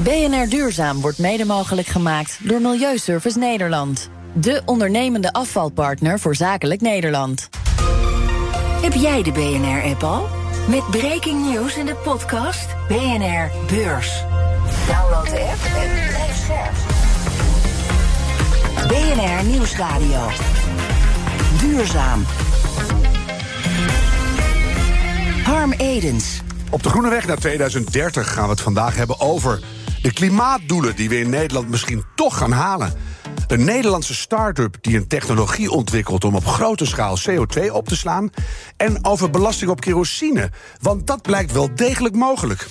BNR Duurzaam wordt mede mogelijk gemaakt door Milieuservice Nederland. De ondernemende afvalpartner voor zakelijk Nederland. Heb jij de BNR-app al? Met breaking news in de podcast BNR Beurs. Download de app en blijf scherp. BNR Nieuwsradio. Duurzaam. Harm Edens. Op de groene weg naar 2030 gaan we het vandaag hebben over de klimaatdoelen die we in Nederland misschien toch gaan halen. Een Nederlandse start-up die een technologie ontwikkelt om op grote schaal CO2 op te slaan. En over belasting op kerosine, want dat blijkt wel degelijk mogelijk.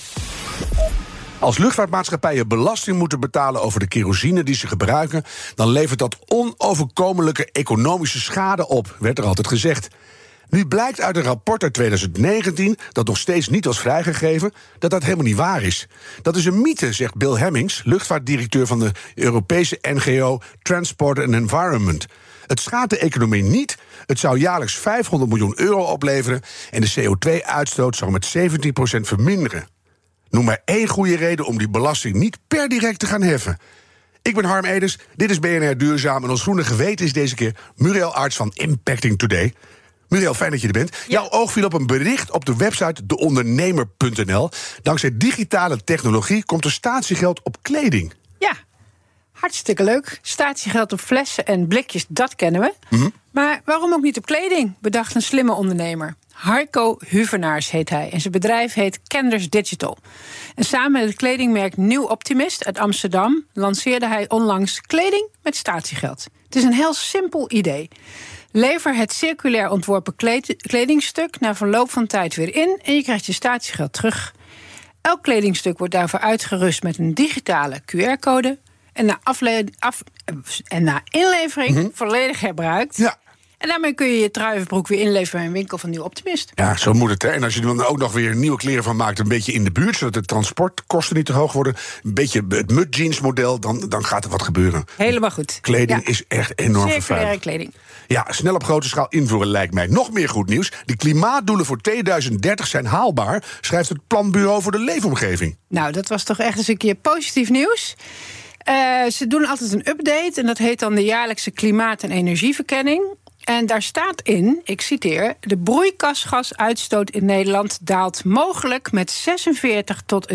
Als luchtvaartmaatschappijen belasting moeten betalen over de kerosine die ze gebruiken, dan levert dat onoverkomelijke economische schade op, werd er altijd gezegd. Nu blijkt uit een rapport uit 2019, dat nog steeds niet was vrijgegeven, dat dat helemaal niet waar is. Dat is een mythe, zegt Bill Hemmings, luchtvaartdirecteur van de Europese NGO Transport and Environment. Het schaadt de economie niet, het zou jaarlijks 500 miljoen euro opleveren en de CO2-uitstoot zou met 17% verminderen. Noem maar één goede reden om die belasting niet per direct te gaan heffen. Ik ben Harm Edens, dit is BNR Duurzaam en ons groene geweten is deze keer Muriel Arts van Impacting Today. Muriel, fijn dat je er bent. Ja. Jouw oog viel op een bericht op de website deondernemer.nl. Dankzij digitale technologie komt er statiegeld op kleding. Ja, hartstikke leuk. Statiegeld op flessen en blikjes, dat kennen we. Mm-hmm. Maar waarom ook niet op kleding, bedacht een slimme ondernemer. Harco Huvenaars heet hij en zijn bedrijf heet Kenders Digital. En samen met het kledingmerk Nieuw Optimist uit Amsterdam lanceerde hij onlangs kleding met statiegeld. Het is een heel simpel idee. Lever het circulair ontworpen kledingstuk na verloop van tijd weer in en je krijgt je statiegeld terug. Elk kledingstuk wordt daarvoor uitgerust met een digitale QR-code en na inlevering volledig herbruikt. Ja. En daarmee kun je je trui of broek weer inleveren bij een winkel van Nieuw Optimist. Ja, zo moet het, hè. En als je er dan ook nog weer nieuwe kleren van maakt, een beetje in de buurt, zodat de transportkosten niet te hoog worden, een beetje het mud-jeans model, dan gaat er wat gebeuren. Helemaal goed. Kleding is echt enorm vervuilend. Circulaire kleding. Ja, snel op grote schaal invoeren lijkt mij. Nog meer goed nieuws. De klimaatdoelen voor 2030 zijn haalbaar, schrijft het Planbureau voor de Leefomgeving. Nou, dat was toch echt eens een keer positief nieuws. Ze doen altijd een update en dat heet dan de jaarlijkse klimaat- en energieverkenning. En daar staat in, ik citeer, de broeikasgasuitstoot in Nederland daalt mogelijk met 46 tot 57%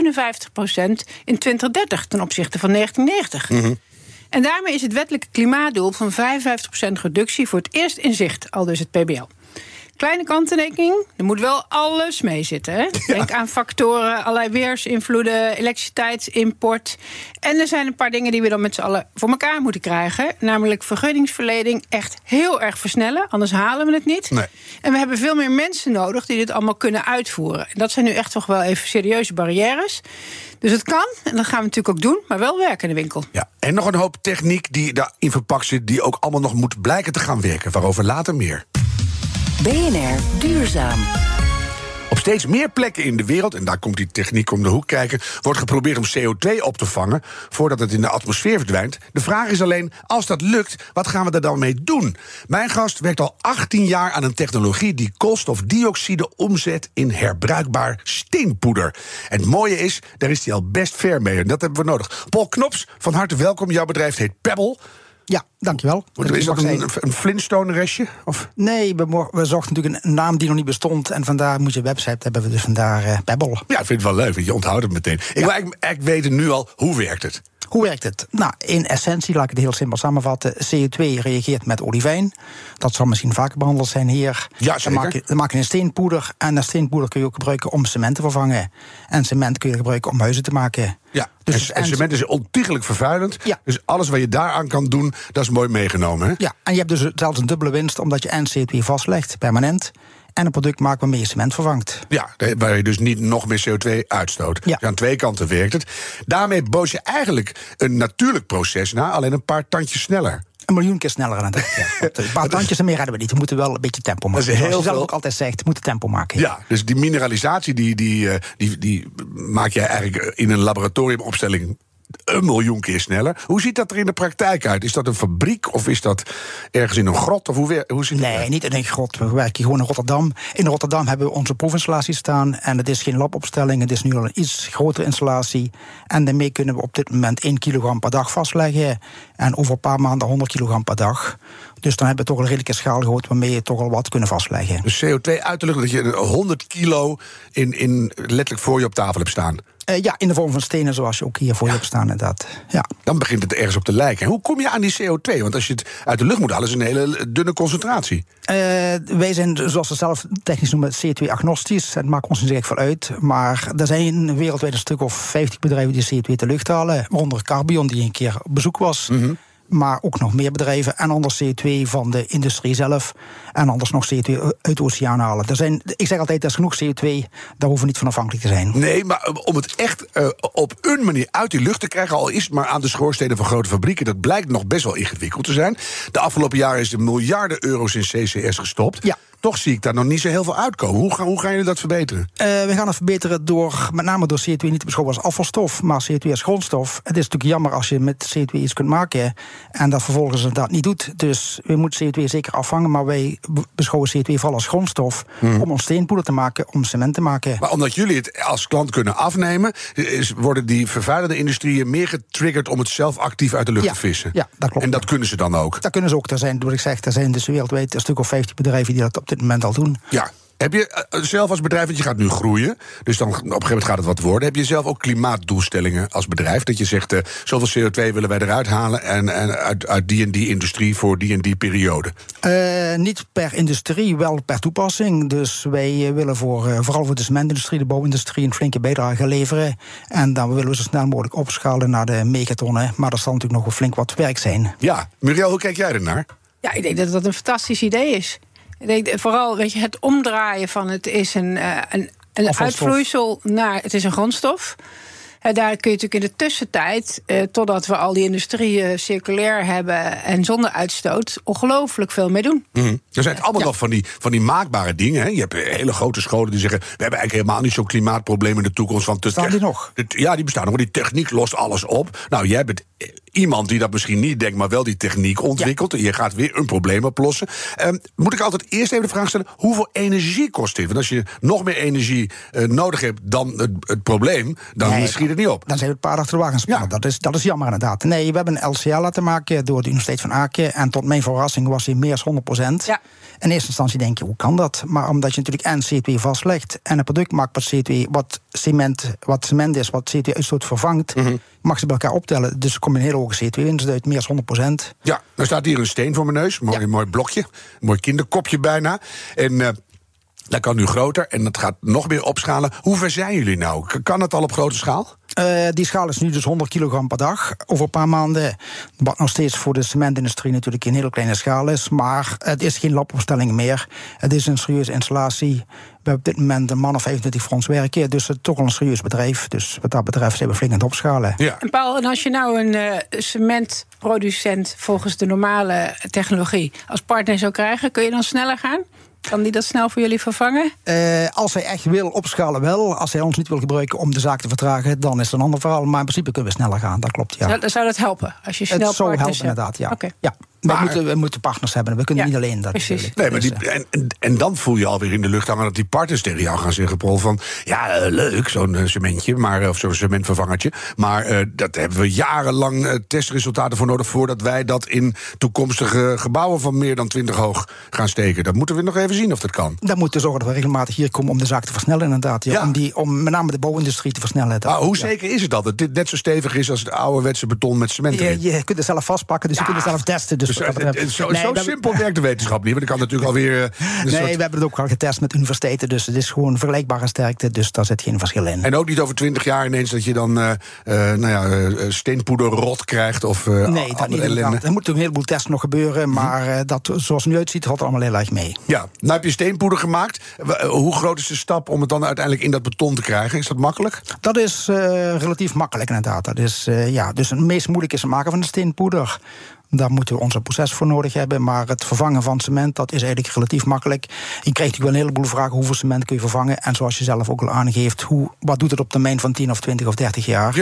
in 2030 ten opzichte van 1990. Mm-hmm. En daarmee is het wettelijke klimaatdoel van 55% reductie voor het eerst in zicht, aldus het PBL. Kleine kanttekening, er moet wel alles mee zitten. Hè? Ja. Denk aan factoren, allerlei weersinvloeden, elektriciteitsimport. En er zijn een paar dingen die we dan met z'n allen voor elkaar moeten krijgen. Namelijk vergunningsverlening echt heel erg versnellen, anders halen we het niet. Nee. En we hebben veel meer mensen nodig die dit allemaal kunnen uitvoeren. En dat zijn nu echt toch wel even serieuze barrières. Dus het kan, en dat gaan we natuurlijk ook doen, maar wel werken in de winkel. Ja, en nog een hoop techniek die daarin verpakt zit, die ook allemaal nog moet blijken te gaan werken. Waarover later meer. BNR Duurzaam. Op steeds meer plekken in de wereld, en daar komt die techniek om de hoek kijken, wordt geprobeerd om CO2 op te vangen voordat het in de atmosfeer verdwijnt. De vraag is alleen, als dat lukt, wat gaan we er dan mee doen? Mijn gast werkt al 18 jaar aan een technologie die koolstofdioxide omzet in herbruikbaar steenpoeder. En het mooie is, daar is hij al best ver mee en dat hebben we nodig. Paul Knops, van harte welkom. Jouw bedrijf heet Pebble. Ja, dankjewel. Is dat een Flintstone-restje? Of? Nee, we zochten natuurlijk een naam die nog niet bestond. En vandaar moet je website hebben we dus vandaar Pebble. Ja, ik vind het wel leuk, want je onthoudt het meteen. Ik wil eigenlijk weten nu al, hoe werkt het? Hoe werkt het? Nou, in essentie, laat ik het heel simpel samenvatten. CO2 reageert met olivijn. Dat zal misschien vaker behandeld zijn hier. Ja, zeker. Dan maak je een steenpoeder. En dat steenpoeder kun je ook gebruiken om cement te vervangen. En cement kun je gebruiken om huizen te maken. Ja, dus en cement is ontiegelijk vervuilend. Ja. Dus alles wat je daaraan kan doen, dat is mooi meegenomen. Hè? Ja, en je hebt dus zelfs een dubbele winst, omdat je en CO2 vastlegt, permanent. En een product maakt waarmee je cement vervangt. Ja, waar je dus niet nog meer CO2 uitstoot. Ja. Dus aan twee kanten werkt het. Daarmee bood je eigenlijk een natuurlijk proces na, alleen een paar tandjes sneller. 1 miljoen keer sneller aan het een paar tandjes en meer redden we niet. We moeten wel een beetje tempo maken. Zoals je zelf ook altijd zegt, we moeten tempo maken. Ja, dus die mineralisatie die maak jij eigenlijk in een laboratoriumopstelling 1 miljoen keer sneller. Hoe ziet dat er in de praktijk uit? Is dat een fabriek of is dat ergens in een grot? Of hoe ziet dat uit? Niet in een grot. We werken gewoon in Rotterdam. In Rotterdam hebben we onze proefinstallatie staan. En het is geen labopstelling. Het is nu al een iets grotere installatie. En daarmee kunnen we op dit moment 1 kilogram per dag vastleggen. En over een paar maanden 100 kilogram per dag. Dus dan hebben we toch een redelijke schaal gehad waarmee je toch al wat kunnen vastleggen. Dus CO2 uit de lucht, dat je 100 kilo in letterlijk voor je op tafel hebt staan. In de vorm van stenen zoals je ook hier voor je hebt staan inderdaad. Ja. Dan begint het ergens op te lijken. En hoe kom je aan die CO2? Want als je het uit de lucht moet halen, is een hele dunne concentratie. Wij zijn, zoals we zelf technisch noemen, CO2-agnostisch. Het maakt ons niet echt veel uit. Maar er zijn wereldwijd een stuk of 50 bedrijven die CO2 uit de lucht halen. Waaronder Carbion, die een keer op bezoek was. Mm-hmm. Maar ook nog meer bedrijven. En anders CO2 van de industrie zelf. En anders nog CO2 uit de oceaan halen. Ik zeg altijd, er is genoeg CO2. Daar hoeven we niet van afhankelijk te zijn. Nee, maar om het echt op een manier uit die lucht te krijgen, al is het maar aan de schoorstenen van grote fabrieken, dat blijkt nog best wel ingewikkeld te zijn. De afgelopen jaren is er miljarden euro's in CCS gestopt. Ja. Toch zie ik daar nog niet zo heel veel uitkomen. Hoe gaan jullie dat verbeteren? We gaan het verbeteren met name door CO2 niet te beschouwen als afvalstof, maar CO2 als grondstof. Het is natuurlijk jammer als je met CO2 iets kunt maken en dat vervolgens dat niet doet. Dus we moeten CO2 zeker afvangen, maar wij beschouwen CO2 vooral als grondstof om ons steenpoeder te maken, om cement te maken. Maar omdat jullie het als klant kunnen afnemen, worden die vervuilende industrieën meer getriggerd om het zelf actief uit de lucht te vissen. Ja, dat klopt. En dat kunnen ze dan ook? Dat kunnen ze ook. Er zijn dus wereldwijd een stuk of 50 bedrijven die dat op dit moment al doen. Ja. Heb je zelf als bedrijf, want je gaat nu groeien, dus dan op een gegeven moment gaat het wat worden, heb je zelf ook klimaatdoelstellingen als bedrijf? Dat je zegt, zoveel CO2 willen wij eruit halen en uit die en die industrie voor die en die periode? Niet per industrie, wel per toepassing. Dus wij willen vooral voor de cementindustrie, de bouwindustrie, een flinke bijdrage leveren. En dan willen we zo snel mogelijk opschalen naar de megatonnen. Maar dat zal natuurlijk nog wel flink wat werk zijn. Ja, Muriel, hoe kijk jij ernaar? Ja, ik denk dat dat een fantastisch idee is. Ik denk vooral, het omdraaien van het is een uitvloeisel naar het is een grondstof. Daar kun je natuurlijk in de tussentijd, totdat we al die industrieën circulair hebben en zonder uitstoot, ongelooflijk veel mee doen. Mm-hmm. Er zijn het allemaal nog van die maakbare dingen. Hè? Je hebt hele grote scholen die zeggen, we hebben eigenlijk helemaal niet zo'n klimaatprobleem in de toekomst. Bestaan die nog? Ja, die bestaan nog. Die techniek lost alles op. Nou, jij bent iemand die dat misschien niet denkt, maar wel die techniek ontwikkelt. En je gaat weer een probleem oplossen. Moet ik altijd eerst even de vraag stellen, hoeveel energie kost dit? Want als je nog meer energie nodig hebt dan het probleem, dan schiet het niet op. Dan zijn we een paar achter de wagen spannen. Ja. Dat is jammer inderdaad. Nee, we hebben een LCA laten maken door de Universiteit van Aken. En tot mijn verrassing was hij meer dan 100%. Ja. In eerste instantie denk je, hoe kan dat? Maar omdat je natuurlijk en CO2 vastlegt en een product maakt wat cement is, wat CO2-uitstoot vervangt, mag ze bij elkaar optellen. Dus er komt een hele hoge CO2-winst uit, meer dan 100%. Ja, nou staat hier een steen voor mijn neus. Mooi blokje. Een mooi kinderkopje bijna. En dat kan nu groter en dat gaat nog meer opschalen. Hoe ver zijn jullie nou? Kan het al op grote schaal? Die schaal is nu dus 100 kilogram per dag over een paar maanden. Wat nog steeds voor de cementindustrie natuurlijk een hele kleine schaal is. Maar het is geen labopstelling meer. Het is een serieuze installatie. We hebben op dit moment een man of 25 voor ons werken. Dus het is toch al een serieus bedrijf. Dus wat dat betreft zijn we flink aan het opschalen. Ja. En Paul, en als je nou een cementproducent volgens de normale technologie als partner zou krijgen, kun je dan sneller gaan? Kan die dat snel voor jullie vervangen? Als hij echt wil opschalen wel. Als hij ons niet wil gebruiken om de zaak te vertragen, dan is het een ander verhaal. Maar in principe kunnen we sneller gaan, dat klopt, ja. Zou dat helpen? Als je snel het zou helpen, inderdaad, ja. Okay. Ja. We moeten partners hebben. We kunnen niet alleen dat. Precies. Nee, maar en dan voel je alweer in de lucht hangen dat die partners tegen jou gaan zeggen, Paul, van leuk, zo'n cementje, of zo'n cementvervangertje. Maar dat hebben we jarenlang testresultaten voor nodig voordat wij dat in toekomstige gebouwen van meer dan 20 hoog gaan steken. Dat moeten we nog even zien of dat kan. Dan moeten we zorgen dat we regelmatig hier komen om de zaak te versnellen, inderdaad. Ja. Om met name de bouwindustrie te versnellen. Hoe zeker is het dat dit net zo stevig is als het ouderwetse beton met cement erin? Je kunt het zelf vastpakken, dus je kunt het zelf testen. Dus zo simpel werkt de wetenschap niet. Want ik kan natuurlijk alweer. We hebben het ook al getest met universiteiten. Dus het is gewoon vergelijkbare sterkte. Dus daar zit geen verschil in. En ook niet over 20 jaar ineens dat je dan steenpoederrot krijgt. Of nee, dat niet. Er moet een heleboel tests nog gebeuren. Maar dat, zoals het nu uitziet, valt allemaal heel erg mee. Ja, nou heb je steenpoeder gemaakt. Hoe groot is de stap om het dan uiteindelijk in dat beton te krijgen? Is dat makkelijk? Dat is relatief makkelijk inderdaad. Dat is, dus het meest moeilijk is het maken van de steenpoeder. Daar moeten we onze proces voor nodig hebben. Maar het vervangen van cement, dat is eigenlijk relatief makkelijk. Je krijgt natuurlijk wel een heleboel vragen, hoeveel cement kun je vervangen? En zoals je zelf ook al aangeeft, wat doet het op termijn van 10 of 20 of 30 jaar? Ja.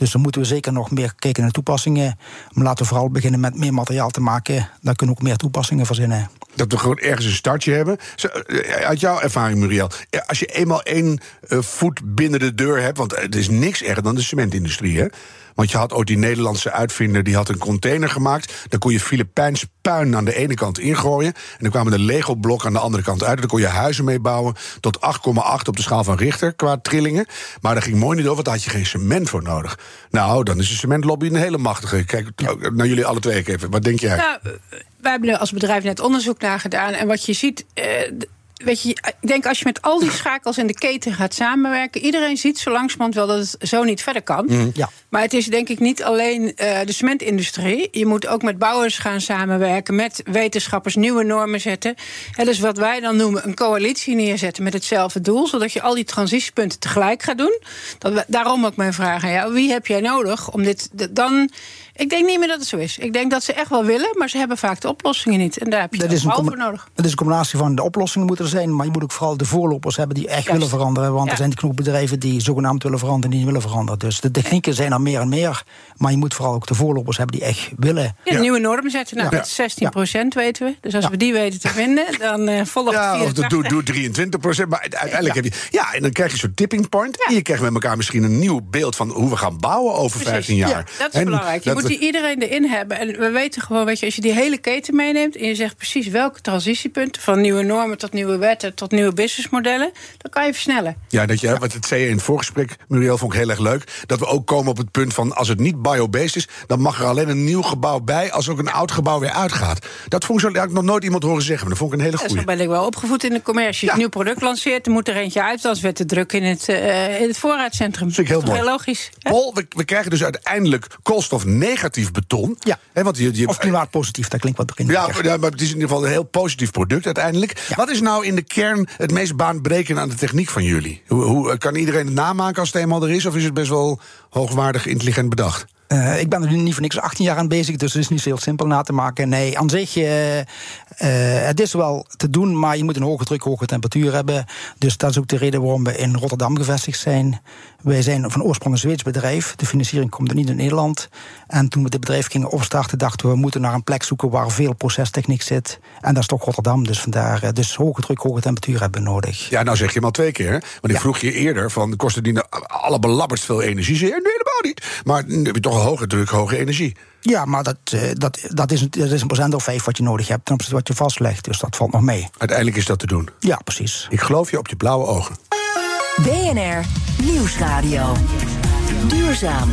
Dus dan moeten we zeker nog meer kijken naar toepassingen. Maar laten we vooral beginnen met meer materiaal te maken. Daar kunnen we ook meer toepassingen verzinnen. Dat we gewoon ergens een startje hebben. Uit jouw ervaring, Muriel, als je eenmaal 1 voet binnen de deur hebt, want het is niks erger dan de cementindustrie, hè? Want je had ooit die Nederlandse uitvinder, die had een container gemaakt. Daar kon je Filipijns puin aan de ene kant ingooien. En dan kwamen de Lego-blokken aan de andere kant uit. En dan kon je huizen mee bouwen tot 8,8 op de schaal van Richter qua trillingen. Maar daar ging mooi niet over, want daar had je geen cement voor nodig. Nou, dan is de cementlobby een hele machtige. Kijk naar jullie alle twee even. Wat denk jij? Nou, wij hebben er als bedrijf net onderzoek naar gedaan. En wat je ziet, weet je, ik denk als je met al die schakels in de keten gaat samenwerken, iedereen ziet zo langzamerhand wel dat het zo niet verder kan. Ja. Maar het is denk ik niet alleen de cementindustrie. Je moet ook met bouwers gaan samenwerken, met wetenschappers nieuwe normen zetten. Dus wat wij dan noemen een coalitie neerzetten met hetzelfde doel, zodat je al die transitiepunten tegelijk gaat doen. Daarom ook mijn vraag aan jou. Wie heb jij nodig om dit dan? Ik denk niet meer dat het zo is. Ik denk dat ze echt wel willen, maar ze hebben vaak de oplossingen niet. En daar heb je vooral voor nodig. Het is een combinatie van de oplossingen moeten er zijn, maar je moet ook vooral de voorlopers hebben die echt willen veranderen. Want er zijn genoeg bedrijven die zogenaamd willen veranderen en die niet willen veranderen. Dus de technieken zijn er meer en meer, maar je moet vooral ook de voorlopers hebben die echt willen. Ja, nieuwe normen zetten. Nou, dat is 16% weten we. Dus als we die weten te vinden, dan volgt het 84%. Of doe 23%. Maar uiteindelijk heb je. Ja, en dan krijg je zo'n tipping point. Ja. En je krijgt met elkaar misschien een nieuw beeld van hoe we gaan bouwen over 15 jaar. Ja, dat is belangrijk. Je moet iedereen erin hebben. En we weten gewoon, weet je, als je die hele keten meeneemt en je zegt precies welke transitiepunten, van nieuwe normen tot nieuwe wetten tot nieuwe businessmodellen, dan kan je versnellen. Ja, wat het zei je in het voorgesprek, Muriel, vond ik heel erg leuk. Dat we ook komen op het punt van, als het niet biobased is, dan mag er alleen een nieuw gebouw bij als ook een oud gebouw weer uitgaat. Dat vond ik nog nooit iemand horen zeggen, maar dat vond ik een hele goeie. Zo ben ik wel opgevoed in de commercie. Als je een nieuw product lanceert, dan moet er eentje uit, anders werd de druk in het voorraadcentrum. Dat vind ik heel mooi. Heel logisch. Hè? Paul, we krijgen dus uiteindelijk koolstofnegatief beton. Ja. Want of klimaatpositief, dat klinkt wat bekend. Ja, maar het is in ieder geval een heel positief product uiteindelijk. Ja. Wat is nou in de kern het meest baanbrekende aan de techniek van jullie? Hoe kan iedereen het namaken als het eenmaal er is? Of is het best wel hoogwaardig, intelligent bedacht? Ik ben er nu niet voor niks 18 jaar aan bezig, dus het is niet zo heel simpel na te maken. Nee, aan zich, het is wel te doen, maar je moet een hoge druk, hoge temperatuur hebben. Dus dat is ook de reden waarom we in Rotterdam gevestigd zijn. Wij zijn van oorsprong een Zweeds bedrijf. De financiering komt er niet in Nederland. En toen we dit bedrijf gingen opstarten, dachten we moeten naar een plek zoeken waar veel procestechniek zit. En dat is toch Rotterdam, dus vandaar. Dus hoge druk, hoge temperatuur hebben we nodig. Ja, nou zeg je hem al 2 keer. Hè? Want ik vroeg je eerder van, kostte die nou allerbelabberdst veel energie? Zei je, nee, helemaal niet. Maar dan heb je toch een hoge druk, hoge energie. Ja, maar dat is een procent of 5 wat je nodig hebt ten opzichte wat je vastlegt. Dus dat valt nog mee. Uiteindelijk is dat te doen. Ja, precies. Ik geloof je op je blauwe ogen. BNR Nieuwsradio. Duurzaam.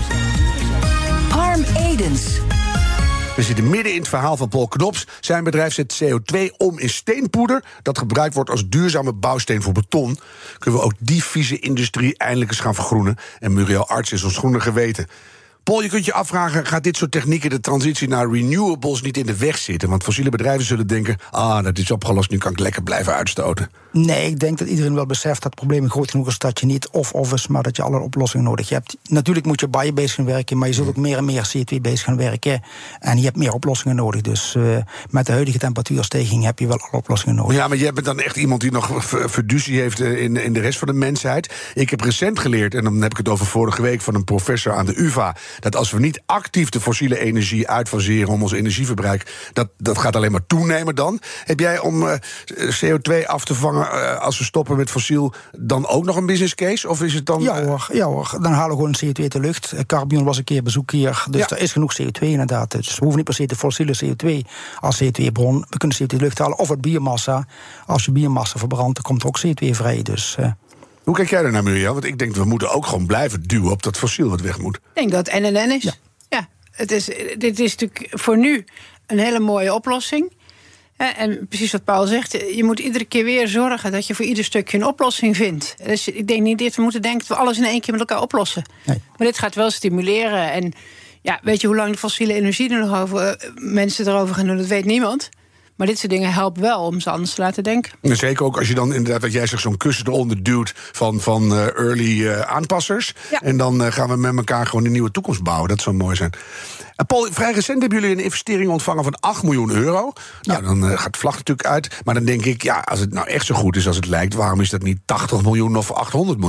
Harm Edens. We zitten midden in het verhaal van Paul Knops. Zijn bedrijf zet CO2 om in steenpoeder dat gebruikt wordt als duurzame bouwsteen voor beton. Kunnen we ook die vieze industrie eindelijk eens gaan vergroenen. En Muriel Arts is ons groene geweten. Paul, je kunt je afvragen, gaat dit soort technieken de transitie naar renewables niet in de weg zitten? Want fossiele bedrijven zullen denken, dat is opgelost, nu kan ik lekker blijven uitstoten. Nee, ik denk dat iedereen wel beseft dat het probleem groot genoeg is dat je niet of is, maar dat je alle oplossingen nodig hebt. Natuurlijk moet je biobased gaan werken, maar je zult ook meer en meer CO2-based gaan werken. En je hebt meer oplossingen nodig. Dus met de huidige temperatuurstijging heb je wel alle oplossingen nodig. Ja, maar jij bent dan echt iemand die nog fiducie heeft in de rest van de mensheid. Ik heb recent geleerd, en dan heb ik het over vorige week van een professor aan de UvA, dat als we niet actief de fossiele energie uitfaseren om ons energieverbruik, dat gaat alleen maar toenemen dan. Heb jij om CO2 af te vangen als we stoppen met fossiel dan ook nog een business case? Of is het dan... Ja hoor, dan halen we gewoon CO2 uit de lucht. Carbion was een keer bezoek hier, dus er is genoeg CO2 inderdaad. Dus we hoeven niet per se de fossiele CO2 als CO2-bron. We kunnen CO2 uit de lucht halen, of uit biomassa. Als je biomassa verbrandt, dan komt er ook CO2 vrij. Dus... Hoe kijk jij er naar, Muriel? Want ik denk, we moeten ook gewoon blijven duwen op dat fossiel wat weg moet. Ik denk dat het NNN is. Ja, dit is natuurlijk voor nu een hele mooie oplossing. En precies wat Paul zegt, je moet iedere keer weer zorgen dat je voor ieder stukje een oplossing vindt. Dus ik denk niet dat we moeten denken dat we alles in één keer met elkaar oplossen. Nee. Maar dit gaat wel stimuleren. En ja, weet je hoe lang de fossiele energie er nog over mensen erover gaan doen, dat weet niemand. Maar dit soort dingen helpen wel om ze anders te laten denken. En zeker ook als je dan inderdaad, wat jij zegt, zo'n kussen eronder duwt van early aanpassers. Ja. En dan gaan we met elkaar gewoon een nieuwe toekomst bouwen. Dat zou mooi zijn. En Paul, vrij recent hebben jullie een investering ontvangen van €8 miljoen. Nou, dan gaat de vlag natuurlijk uit. Maar dan denk ik, ja, als het nou echt zo goed is als het lijkt, waarom is dat niet 80 miljoen of 800 miljoen?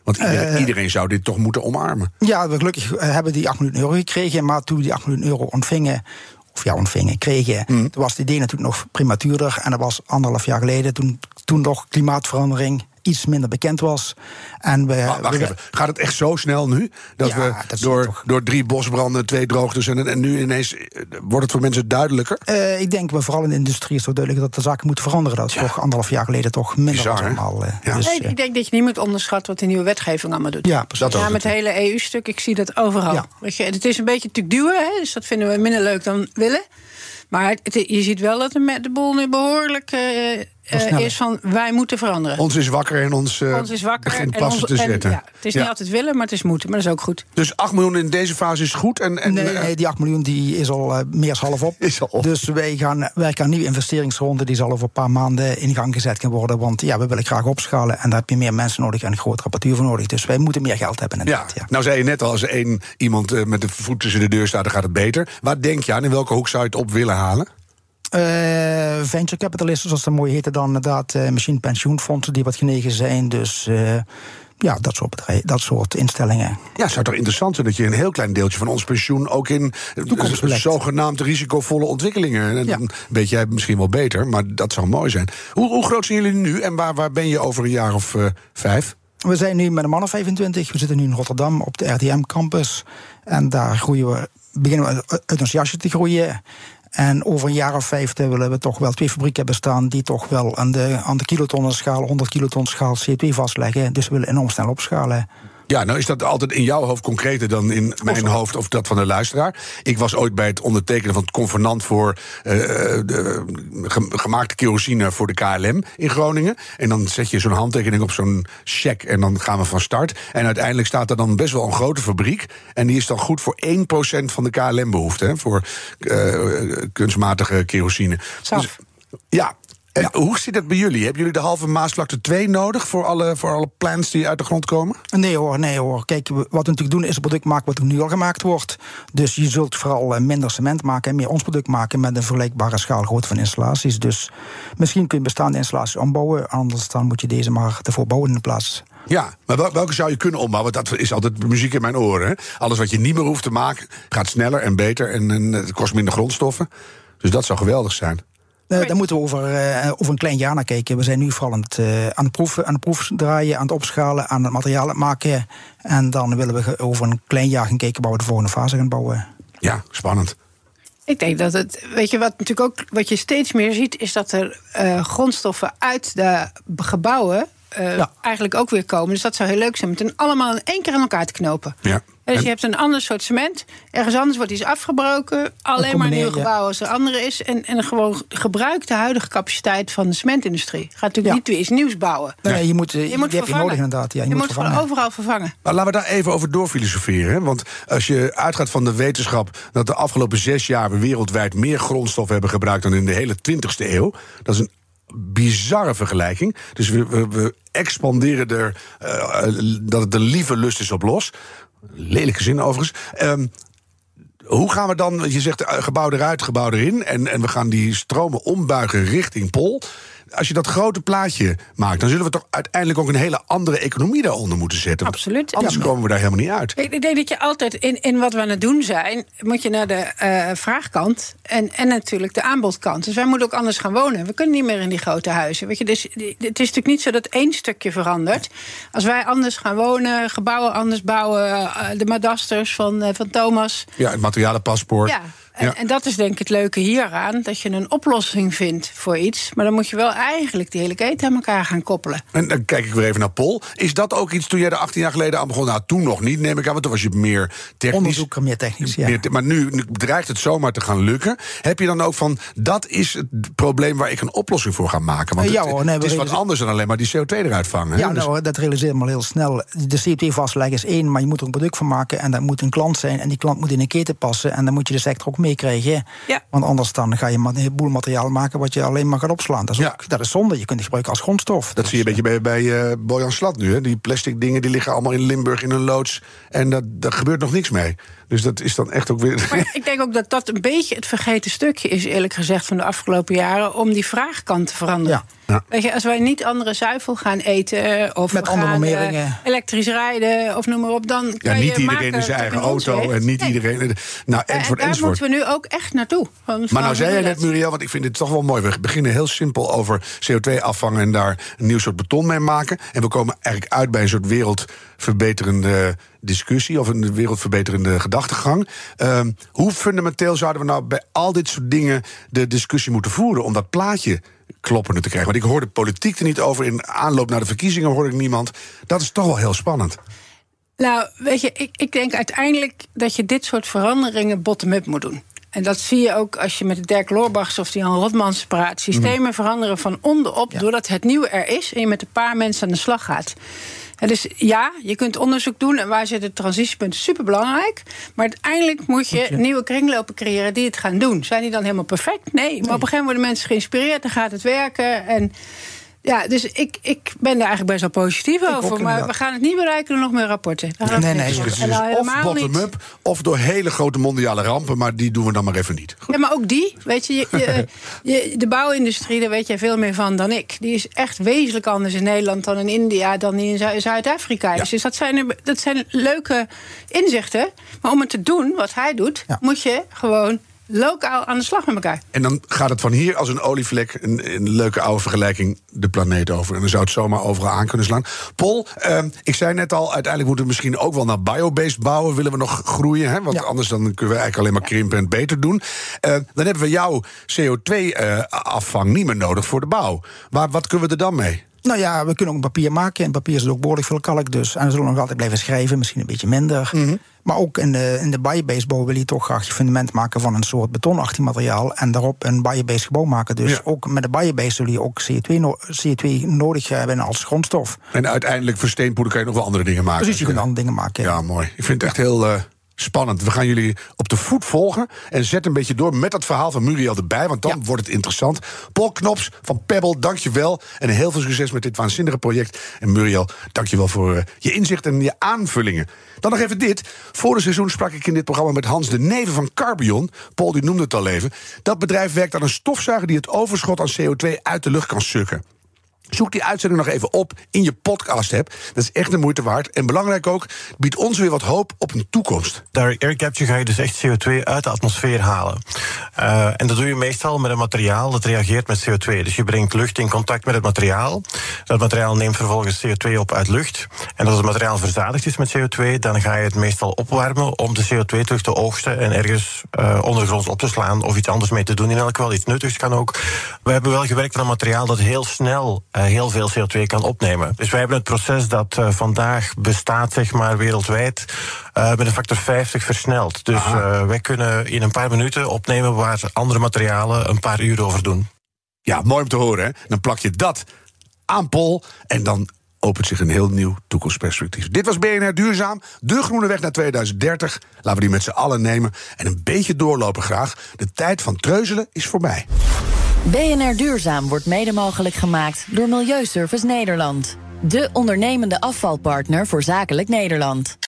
Want iedereen zou dit toch moeten omarmen. Ja, we gelukkig hebben die 8 miljoen euro gekregen. Maar toen we die 8 miljoen euro kregen, toen was het idee natuurlijk nog prematuurder. En dat was 1,5 jaar geleden, toen nog klimaatverandering iets minder bekend was. En Wacht even, gaat het echt zo snel nu? Dat we door 3 bosbranden, 2 droogtes en nu ineens wordt het voor mensen duidelijker? Ik denk vooral in de industrie is het duidelijk dat de zaken moeten veranderen. Dat is toch 1,5 jaar geleden toch minder was allemaal. Ik denk dat je niet moet onderschatten wat de nieuwe wetgeving allemaal doet. Ja, precies. Met het hele EU-stuk, ik zie dat overal. Ja. Weet je, het is een beetje natuurlijk duwen, hè, dus dat vinden we minder leuk dan willen. Maar je ziet wel dat de boel nu behoorlijk is van wij moeten veranderen. Ons is wakker en ons is wakker begint passen te zetten. Het is niet altijd willen, maar het is moeten. Maar dat is ook goed. Dus 8 miljoen in deze fase is goed? Nee, die 8 miljoen die is al meer dan half op. Dus wij gaan werken aan een nieuwe investeringsronde. Die zal over een paar maanden in gang gezet kunnen worden. Want we willen graag opschalen. En daar heb je meer mensen nodig en een grotere apparatuur voor nodig. Dus wij moeten meer geld hebben. Ja. Nou zei je net al, als er iemand met de voet tussen de deur staat, dan gaat het beter. Waar denk je aan? In welke hoek zou je het op willen halen? Venture capitalisten, zoals dat mooi heette, dan inderdaad misschien pensioenfondsen die wat genegen zijn. Dus dat soort instellingen. Ja, het zou toch interessant zijn dat je een heel klein deeltje van ons pensioen ook in zogenaamd risicovolle ontwikkelingen. En dan weet jij misschien wel beter, maar dat zou mooi zijn. Hoe groot zijn jullie nu en waar ben je over een jaar of 5? We zijn nu met een man of 25. We zitten nu in Rotterdam op de RTM-campus. En daar beginnen we uit ons jasje te groeien. En over een jaar of 5 willen we toch wel 2 fabrieken hebben staan die toch wel aan de kilotonnenschaal, 100 kilotonschaal CO2 vastleggen. Dus we willen enorm snel opschalen. Ja, nou is dat altijd in jouw hoofd concreter dan in mijn hoofd of dat van de luisteraar. Ik was ooit bij het ondertekenen van het convenant voor gemaakte kerosine voor de KLM in Groningen. En dan zet je zo'n handtekening op zo'n cheque en dan gaan we van start. En uiteindelijk staat er dan best wel een grote fabriek. En die is dan goed voor 1% van de KLM-behoefte, voor kunstmatige kerosine. Dus, ja. En hoe zit het bij jullie? Hebben jullie de halve Maasvlakte 2 nodig voor alle plants die uit de grond komen? Nee hoor. Kijk, wat we natuurlijk doen is een product maken wat nu al gemaakt wordt. Dus je zult vooral minder cement maken en meer ons product maken met een vergelijkbare schaalgrootte van installaties. Dus misschien kun je bestaande installaties ombouwen, anders dan moet je deze maar ervoor bouwen in de plaats. Ja, maar welke zou je kunnen ombouwen? Dat is altijd muziek in mijn oren. Hè? Alles wat je niet meer hoeft te maken gaat sneller en beter en het kost minder grondstoffen. Dus dat zou geweldig zijn. Daar moeten we over een klein jaar naar kijken. We zijn nu vooral aan het proef draaien, aan het opschalen, aan het materiaal maken. En dan willen we over een klein jaar gaan kijken waar we de volgende fase gaan bouwen. Ja, spannend. Ik denk dat wat je steeds meer ziet, is dat er grondstoffen uit de gebouwen eigenlijk ook weer komen. Dus dat zou heel leuk zijn om het allemaal in één keer aan elkaar te knopen. Ja. Dus je hebt een ander soort cement. Ergens anders wordt iets afgebroken. Alleen maar een nieuw gebouw als er andere is. En gewoon gebruik de huidige capaciteit van de cementindustrie. Gaat natuurlijk niet weer iets nieuws bouwen. Nee, je moet nodig inderdaad. Ja, je moet gewoon overal vervangen. Maar laten we daar even over doorfilosoferen. Want als je uitgaat van de wetenschap dat de afgelopen 6 jaar we wereldwijd meer grondstof hebben gebruikt dan in de hele 20e eeuw. Dat is een bizarre vergelijking. Dus we expanderen er dat het de lieve lust is op los. Lelijke zin overigens. Hoe gaan we dan, je zegt gebouw eruit, gebouw erin, en we gaan die stromen ombuigen richting Pool. Als je dat grote plaatje maakt, dan zullen we toch uiteindelijk ook een hele andere economie daaronder moeten zetten. Absoluut. Anders komen we daar helemaal niet uit. Ik denk dat je altijd in wat we aan het doen zijn, moet je naar de vraagkant en natuurlijk de aanbodkant. Dus wij moeten ook anders gaan wonen. We kunnen niet meer in die grote huizen. Weet je, dus het is natuurlijk niet zo dat één stukje verandert. Als wij anders gaan wonen, gebouwen anders bouwen, de madasters van Thomas. Ja, het materialenpaspoort. Ja. En dat is denk ik het leuke hieraan, dat je een oplossing vindt voor iets. Maar dan moet je wel eigenlijk die hele keten aan elkaar gaan koppelen. En dan kijk ik weer even naar Pol. Is dat ook iets toen jij er 18 jaar geleden aan begon? Nou, toen nog niet, neem ik aan, want toen was je meer technisch. Onderzoeker, meer technisch, ja. Maar nu dreigt het zomaar te gaan lukken. Heb je dan ook van, dat is het probleem waar ik een oplossing voor ga maken? Want het is wat anders dan alleen maar die CO2 eruit vangen. Ja, nou, dat realiseer je maar heel snel. De CO2 vastleggen is 1, maar je moet er een product van maken. En dat moet een klant zijn. En die klant moet in een keten passen. En dan moet je de sector ook meekrijgen. Ja. Want anders dan ga je een heleboel materiaal maken wat je alleen maar gaat opslaan. Dat is zonde. Je kunt het gebruiken als grondstof. Dat zie je een beetje bij Bojan Slat nu. Hè? Die plastic dingen die liggen allemaal in Limburg in een loods. En daar gebeurt nog niks mee. Dus dat is dan echt ook weer. Maar ik denk ook dat een beetje het vergeten stukje is, eerlijk gezegd, van de afgelopen jaren, om die vraagkant te veranderen. Ja. Ja. Weet je, als wij niet andere zuivel gaan eten... of met we andere gaan normeringen. Elektrisch rijden of noem maar op... dan kan niet je iedereen maken in zijn tot eigen een ons auto heeft. en niet iedereen... Nou, En daar moeten we nu ook echt naartoe. Maar nou zei je net, Muriel, want ik vind het toch wel mooi. We beginnen heel simpel over CO2 afvangen... en daar een nieuw soort beton mee maken. En we komen eigenlijk uit bij een soort wereldverbeterende discussie... of een wereldverbeterende gedachtegang. Hoe fundamenteel zouden we nou bij al dit soort dingen... de discussie moeten voeren om dat plaatje kloppende te krijgen? Want ik hoorde politiek er niet over. In aanloop naar de verkiezingen hoorde ik niemand. Dat is toch wel heel spannend. Nou, weet je, ik denk uiteindelijk dat je dit soort veranderingen bottom-up moet doen. En dat zie je ook als je met de Dirk Loorbachs of die Jan Rotmans praat. Systemen veranderen van onderop doordat het nieuwe er is... en je met een paar mensen aan de slag gaat. En dus ja, je kunt onderzoek doen en waar zit het transitiepunt, superbelangrijk. Maar uiteindelijk moet je nieuwe kringlopen creëren die het gaan doen. Zijn die dan helemaal perfect? Nee, maar op een gegeven moment worden mensen geïnspireerd, dan gaat het werken. En ja, dus ik ben daar eigenlijk best wel positief over. Maar we gaan het niet bereiken door nog meer rapporten. Dus of bottom-up of door hele grote mondiale rampen... maar die doen we dan maar even niet. Goed. Ja, maar ook die, weet je, de bouwindustrie, daar weet jij veel meer van dan ik. Die is echt wezenlijk anders in Nederland dan in India... dan die in Zuid-Afrika is. Dus dat zijn leuke inzichten. Maar om het te doen, wat hij doet, moet je gewoon... lokaal aan de slag met elkaar. En dan gaat het van hier als een olievlek... een leuke oude vergelijking de planeet over. En dan zou het zomaar overal aan kunnen slaan. Paul, ik zei net al... uiteindelijk moeten we misschien ook wel naar biobased bouwen. Willen we nog groeien? Hè? Want anders dan kunnen we eigenlijk alleen maar krimpen en beter doen. Dan hebben we jouw CO2-afvang niet meer nodig voor de bouw. Maar wat kunnen we er dan mee? Nou ja, we kunnen ook papier maken. En papier is ook behoorlijk veel kalk. Dus. En we zullen nog altijd blijven schrijven. Misschien een beetje minder. Mm-hmm. Maar ook in de biobased bouw wil je toch graag je fundament maken... van een soort betonachtig materiaal. En daarop een biobased gebouw maken. Dus ook met de biobased zul je ook CO2 nodig hebben als grondstof. En uiteindelijk voor steenpoeder kan je nog wel andere dingen maken. Precies, je kunt andere dingen maken. Ja, mooi. Ik vind het echt heel... spannend. We gaan jullie op de voet volgen en zet een beetje door met dat verhaal van Muriel erbij, want dan wordt het interessant. Paul Knops van Pebble, dank je wel. En heel veel succes met dit waanzinnige project. En Muriel, dank je wel voor je inzicht en je aanvullingen. Dan nog even dit. Vorig seizoen sprak ik in dit programma met Hans de Neve van Carbion. Paul, die noemde het al even. Dat bedrijf werkt aan een stofzuiger die het overschot aan CO2 uit de lucht kan sukken. Zoek die uitzending nog even op in je podcast-app. Dat is echt de moeite waard. En belangrijk ook, biedt ons weer wat hoop op een toekomst. Direct air capture ga je dus echt CO2 uit de atmosfeer halen. En dat doe je meestal met een materiaal dat reageert met CO2. Dus je brengt lucht in contact met het materiaal. Dat materiaal neemt vervolgens CO2 op uit lucht. En als het materiaal verzadigd is met CO2... dan ga je het meestal opwarmen om de CO2 terug te oogsten... en ergens ondergronds op te slaan of iets anders mee te doen. In elk geval iets nuttigs kan ook. We hebben wel gewerkt aan een materiaal dat heel snel... heel veel CO2 kan opnemen. Dus wij hebben het proces dat vandaag bestaat, zeg maar, wereldwijd... met een factor 50 versneld. Dus wij kunnen in een paar minuten opnemen... waar andere materialen een paar uur over doen. Ja, mooi om te horen, hè? Dan plak je dat aan Paul en dan opent zich een heel nieuw toekomstperspectief. Dit was BNR Duurzaam, de groene weg naar 2030. Laten we die met z'n allen nemen en een beetje doorlopen graag. De tijd van treuzelen is voorbij. BNR Duurzaam wordt mede mogelijk gemaakt door Milieuservice Nederland. De ondernemende afvalpartner voor Zakelijk Nederland.